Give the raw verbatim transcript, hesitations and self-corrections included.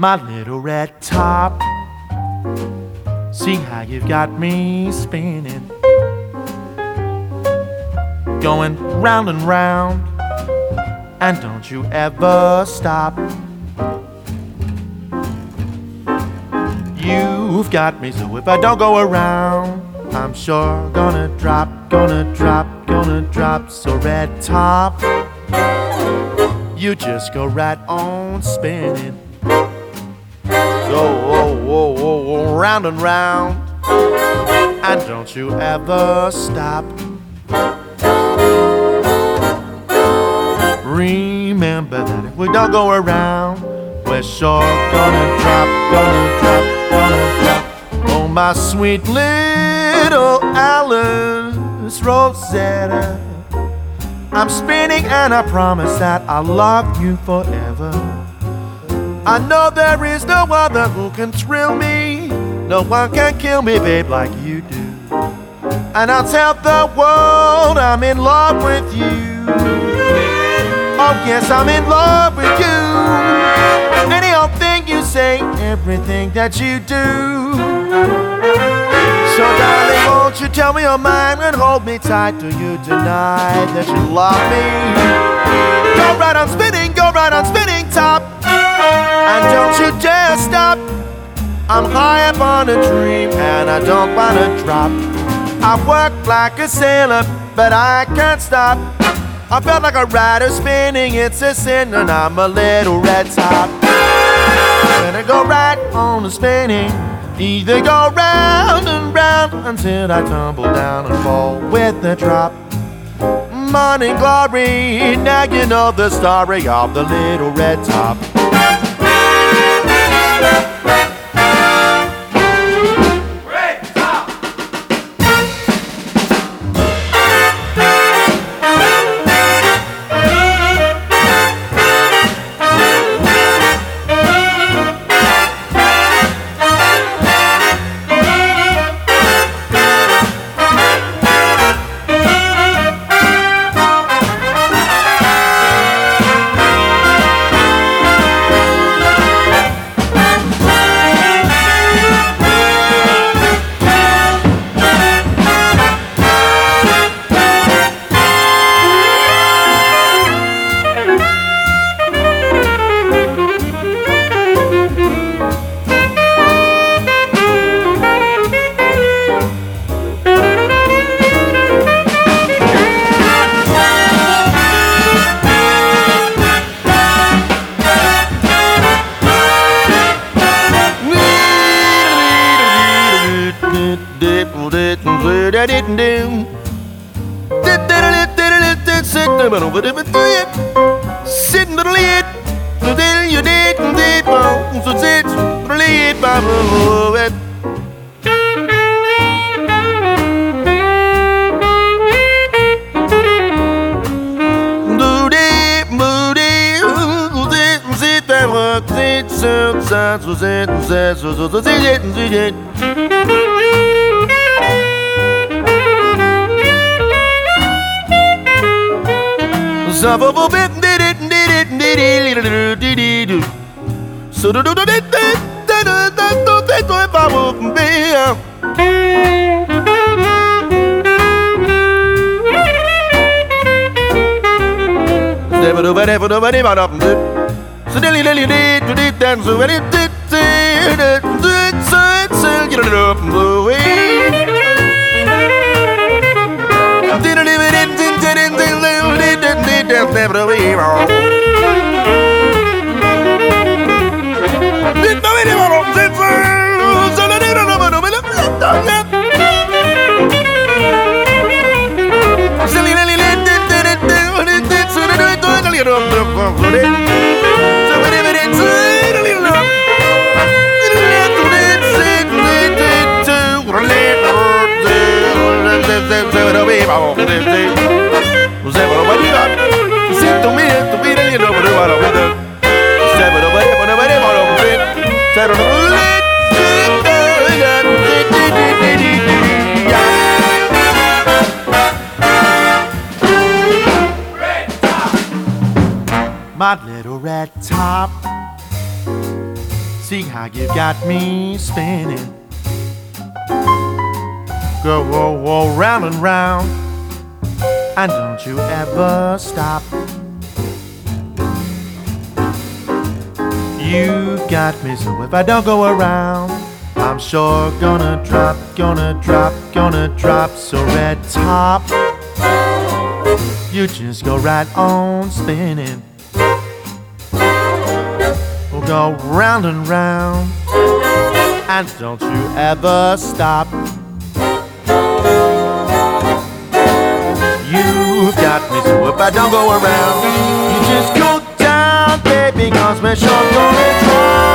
my little red top. See how you got me spinning, going round and round, and don't you ever stop. You've got me, so if I don't go around, I'm sure gonna drop, gonna drop, gonna drop. So red top, you just go right on spinning, go oh, oh, oh, oh, round and round, and don't you ever stop. Remember that if we don't go around, we're sure gonna drop, gonna drop, gonna drop. Oh, my sweet little Alice Rosetta, I'm spinning and I promise that I'll love you forever. I know there is no other who can thrill me, no one can kill me, babe, like you do. And I'll tell the world I'm in love with you. Oh yes, I'm in love with you. Any old thing you say, everything that you do. So darling, won't you tell me your mind and hold me tight? Do you deny that you love me? Go right on spinning, go right on spinning top, and don't you dare stop. I'm high up on a dream and I don't wanna drop. I work like a sailor, but I can't stop. I felt like a rider spinning, it's a sin, and I'm a little red top. Gonna go right on the spinning, either go round and round until I tumble down and fall with a drop. Morning glory, now you know the story of the little red top. Sitting to the lid, so then you did and did wrong, so sit to the lid, Baba. Do dip, moody, sit, sit, that work, sit, so, so, so, sit, so, so, so, so, sit, sit, sit. Some of them did it, did it, did it, did it, did it. So do do do did it, did it, did it, did it, if I wouldn't be here. Never do, never do, never do, never do. So dilly dilly did, did it, and so when it did, did it, did it, so you don't know the way. Did it, did it, did it, did it, did it. There's never a way wrong. Didn't know anyone on this world, so I didn't know what I'm going to do. Silly, lily, did it, did it, did it, did it, so I didn't know it, so whatever it's a little love. My little red top, See how you got me spinning. Go whoa, whoa, round and round, and don't you ever stop. You got me, so if I don't go around, I'm sure gonna drop, gonna drop, gonna drop. So red top, you just go right on spinning. We'll go round and round, and don't you ever stop. You've got me, so if I don't go around, you just go down, baby, cause we're sure gonna drop.